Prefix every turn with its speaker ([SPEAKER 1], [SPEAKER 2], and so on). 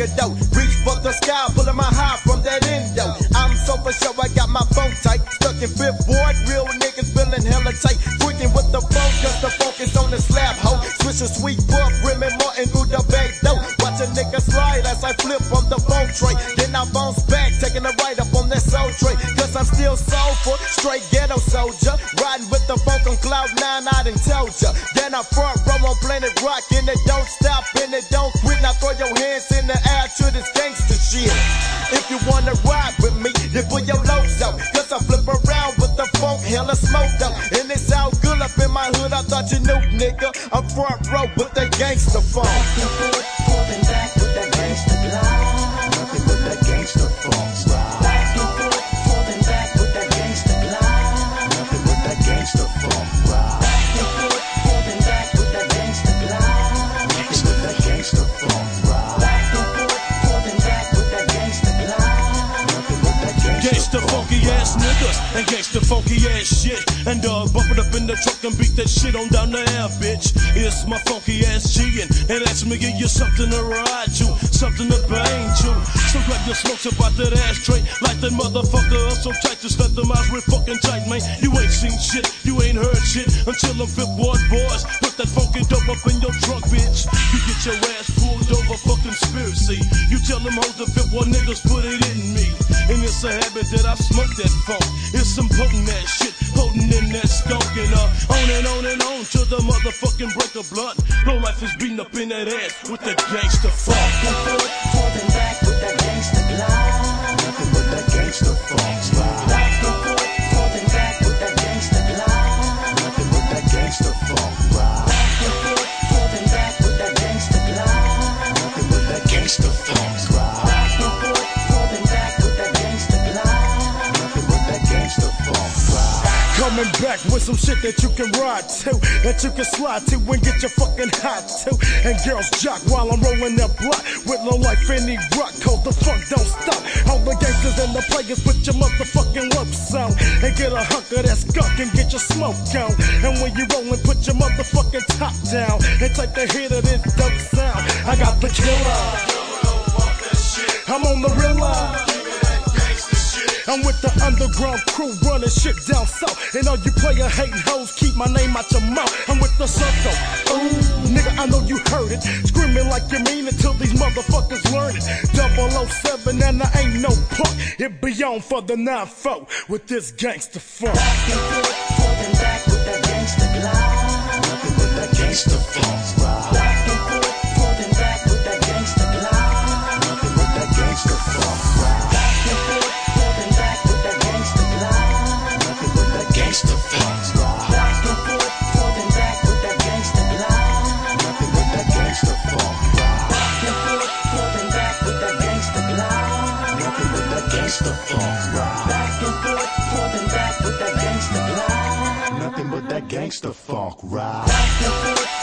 [SPEAKER 1] nigga though. Reach for the sky, pulling my high from that endo. I'm so for sure I got my phone tight. Stuck in Fifth Ward, real niggas feeling hella tight. Freaking with the phone, cause the focus on the slab hoe. Switch a sweet buff, rimming Martin through the back though. Watch a nigga slide as I flip from the phone tray. Then I bounce back, taking a right up on that soul tray. Cause I'm still soulful, straight ghetto soldier. Riding with the funk on cloud 9, I done told ya. Then I front row on Planet Rock, and it don't stop and it don't quit. Now throw your hands in the air to this gangster shit. If you wanna ride with me, then put your lows out. Cause I flip around with the funk, hella smoked up. And it's all good up in my hood, I thought you knew, nigga. I'm front row with the gangster funk.
[SPEAKER 2] Back and forth, pulling back with that gangster glide. Nothing but that gangster funk ride. Back and forth, pulling back with that gangster glide. Nothing but that gangster funk ride. Back and forth, pulling back with that gangster glide. Nothing but that gangster funk ride. Back and forth, pulling back with that gangster glide. Nothing but that
[SPEAKER 3] Gangsta funky ass niggas and gangsta funky ass shit. And bump it up in the truck and beat that shit on down the air, bitch. It's my funky ass G and ask me give you something to ride to, something to bang to. So grab your smokes up out that ashtray, light that motherfucker up so tight to let them eyes real fucking tight, man. You ain't seen shit, you ain't heard shit until them Fifth Ward boys put that funky dope up in your trunk, bitch. You get your ass pulled over for conspiracy. You tell them hoes the Fifth Ward niggas put it in me. And it's a habit that I smoke that funk. It's some potent ass shit, potent in that skunk. And on and on till the motherfucking break of blood. Low life is beating up in that ass with that gangster funk.
[SPEAKER 2] Back and forth, pulling back with that gangster glide. Nothing but that gangster funk ride. Back and forth, pulling back with that gangster glide. Nothing but that gangster funk ride. Back and forth, pulling back with that gangster glide. Nothing but that gangster funk ride. Back and forth, pulling back with that gangster glide. Nothing but that gangster funk ride.
[SPEAKER 4] Coming back with some shit that you can ride to, that you can slide to and get your fucking hot to. And girls jock while I'm rolling that block with low life any rock, cause the funk don't stop. All the gangsters and the players put your motherfucking lips on and get a hunk of that skunk and get your smoke on. And when you rollin', put your motherfucking top down and take the hit of this dope sound. I got the killer, I'm on the real line. I'm with the underground crew running shit down south. And all you player hating hoes, keep my name out your mouth. I'm with the circle. Ooh, nigga, I know you heard it. Screaming like you mean it till these motherfuckers learn it. 007 and I ain't no punk. It be on for the 9-4 with this gangster funk.
[SPEAKER 2] Back and forth, pulling back with that gangster glide. Nothing but that gangster funk ride. Back and forth, pulling back with that gangster glide. Nothing but that gangster funk ride. Back and forth, pulling back with that gangster glide. Nothing but that gangster funk ride. Back and forth, pulling back with that gangster glide. Nothing but that gangster funk ride. Back and forth, pulling back with that gangster glide. Nothing but that gangster funk ride. Back and forth, pulling back with that gangster glide. Nothing but that gangster funk ride. Back and forth.